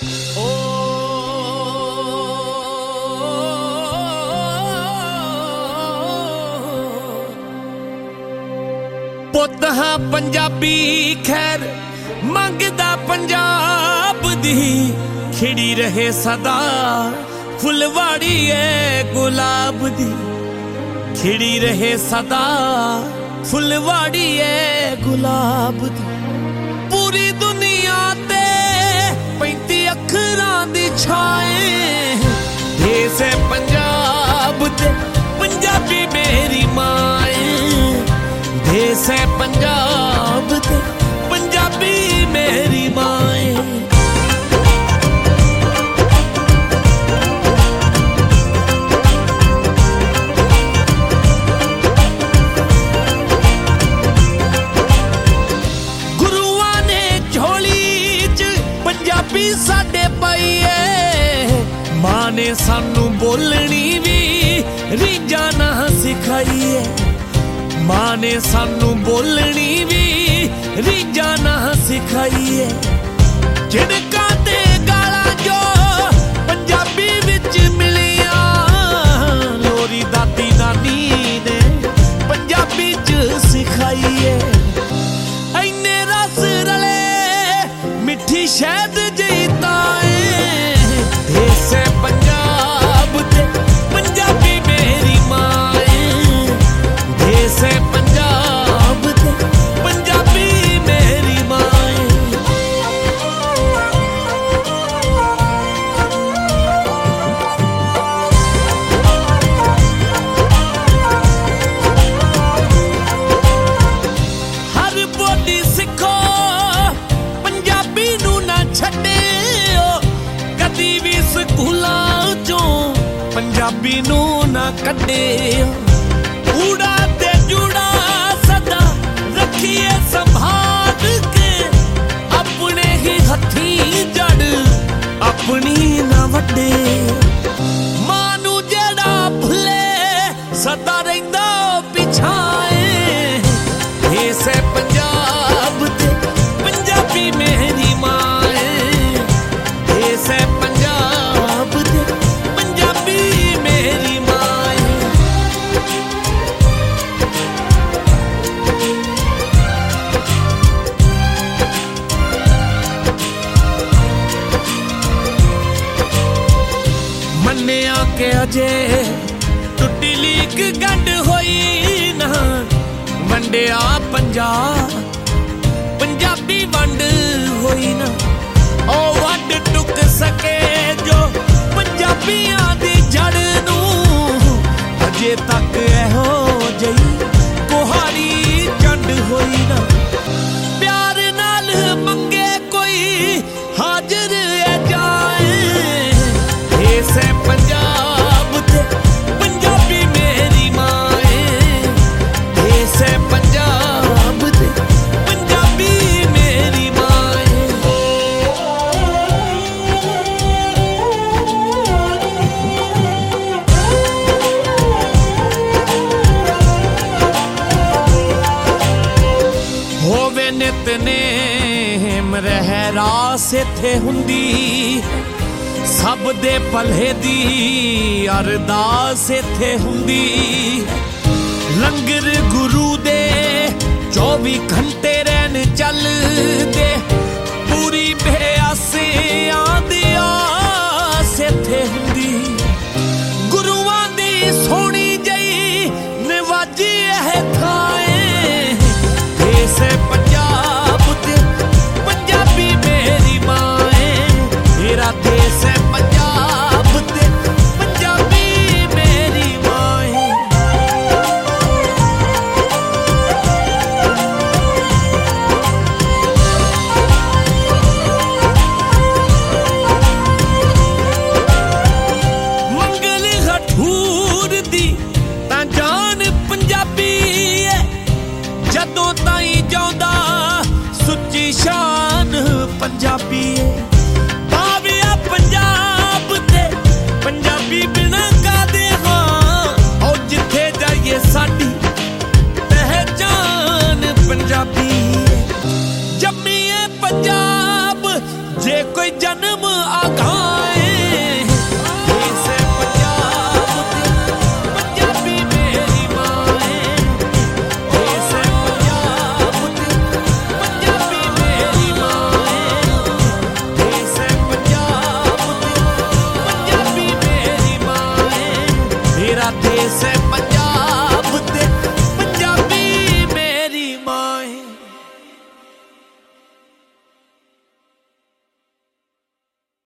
ਪੁੱਤ ਹਾਂ ਪੰਜਾਬੀ ਖੈਰ ਮੰਗਦਾ ਪੰਜਾਬ ਦੀ ਖਿੜੀ ਰਹੇ ਸਦਾ ਫੁਲਵਾੜੀ ਏ ਗੁਲਾਬ ਦੀ ਖਿੜੀ ਰਹੇ ਸਦਾ ਫੁਲਵਾੜੀ ਏ ਗੁਲਾਬ ਦੀ ਪੂਰੀ ਦੁਨੀਆ ਤੇ 35 ਅੱਖਰਾਂ ਦੀ ਛਾਏ ਦੇਸ ਏ ਪੰਜਾਬ ਤੇ ਪੰਜਾਬੀ ਮੇਰੀ ਮਾਂ ਏ ਦੇਸ ਏ ਪੰਜਾਬ ਤੇ ਪੰਜਾਬੀ ਮੇਰੀ ਮਾਂ ਏ ਸਾਡੇ ਪਈਏ ਮਾਂ ਨੇ ਸਾਨੂੰ ਬੋਲਣੀ ਵੀ ਰੀਝਾਂ ਨਾ ਸਿਖਾਈਏ ਮਾਂ ਨੇ ਸਾਨੂੰ ਬੋਲਣੀ ਵੀ ਰੀਝਾਂ ਨਾ ਸਿਖਾਈਏ ਜਿਣਕਾਂ ਤੇ ਗਾਲਾਂ ਜੋ ਪੰਜਾਬੀ ਵਿੱਚ ਮਿਲੀਆਂ ਲੋਰੀ ਦਾਦੀ ਨਾਨੀ ਨੇ ਪੰਜਾਬੀ ਚ ਸਿਖਾਈਏ ਇੰਨੇ ਰਸ ਰਲੇ ਮਿੱਠੀ ਸ਼ਹਿਦ ਪੰਜਾਬੀ ਨੂੰ ਨਾ ਕੱਢੇ ਊੜਾ ਤੇ ਜੂੜਾ ਸਦਾ ਰੱਖੀਏ ਸੰਭਾਲ ਕੇ ਆਪਣੇ ਹੀ ਹੱਥੀਂ ਜੜ ਆਪਣੀ ਨਾ ਵੱਡੇ ਮਾਂ ਨੂੰ ਜਿਹੜਾ ਭੁੱਲੇ ਸਦਾ ਰਹਿੰਦਾ ਪਿਛਾਏ ਇਸੇ ਪੰਜਾਬ ਤੇ ਪੰਜਾਬੀ ਮੇਰੀ ਮਾਂ ਏ ਇਸੇ ਪੰਜਾਬ ਤੇ ਮੰਨਿਆ ਕਿ ਅਜੇ ਟੁੱਟੀ ਲੀਕ ਗੰਢ ਹੋਈ ਨਾ ਵੰਡਿਆ ਪੰਜਾਬੀ ਵੰਡ ਹੋਈ ਨਾ ਉਹ ਵੱਢ ਟੁੱਕ ਸਕੇ ਜੋ ਪੰਜਾਬੀਆਂ ਦੀ ਜੜ ਨੂੰ ਅਜੇ ਤੱਕ ਇਹੋ ਜਿਹੀ ਕੁਹਾੜੀ ਚੰਡ ਹੋਈ ਨਾ ਪਿਆਰ ਨਾਲ ਮੰਗੇ ਕੋਈ ਹਾਜ਼ਰ ਏ ਜਾਏ ਇਸੇ ਪੰਜਾਬ ਤੇ ਪੰਜਾਬੀ ਮੇਰੀ ਮਾਂ ਏ ਇਸੇ ਪੰਜਾਬ ਤੇ ਪੰਜਾਬੀ ਮੇਰੀ ਮਾਂ ਏ ਹੋਵੇ ਨਿਤਨੇਮ ਰਹਿ ਰਾਸ ਇੱਥੇ ਹੁੰਦੀ ਸਭ ਦੇ ਭਲੇ ਦੀ ਅਰਦਾਸ ਇੱਥੇ ਹੁੰਦੀ ਲੰਗਰ ਗੁਰੂ ਦੇ 24 ਘੰਟੇ ਰਹਿਣ ਚੱਲਦੇ ਪੂਰੀ ਬੇਆਸਿਆਂ ਦੀ ਆਸ ਇੱਥੇ ਹੁੰਦੀ ਗੁਰੂਆਂ ਦੀ ਸੋਹਣੀ ਜਈ ਨਿਵਾਜੀ ਇਹ ਥਾਂ ਏ ਇਸੇ ਪੰਜਾਬ ਤੇ ਪੰਜਾਬੀ ਮੇਰੀ ਮਾਂ ਏ ਮੇਰਾ ਦੇਸ ਏ ਪੰਜਾਬ ਤੇ ਪੰਜਾਬੀ ਮੇਰੀ ਮਾਂ ਏ ਮੰਗਲ ਹਠੂਰ ਦੀ ਤਾਂ ਜਾਨ ਪੰਜਾਬੀ ਏ ਜਦੋਂ ਤਾਈਂ ਜਾਉਂਦਾ ਸੁੱਚੀ ਸ਼ਾਨ ਪੰਜਾਬੀ ਏ ਪਾਵਿਆ ਪੰਜਾਬ ਤੇ ਪੰਜਾਬੀ ਬਿਨਾਂ ਕਾਦੇ ਹਾਂ ਉਹ ਜਿੱਥੇ ਜਾਈਏ ਸਾਡੀ ਪਹਿਚਾਨ ਪੰਜਾਬੀ ਏ ਜੰਮੀਏ ਪੰਜਾਬ ਜੇ ਕੋਈ ਜਨਮ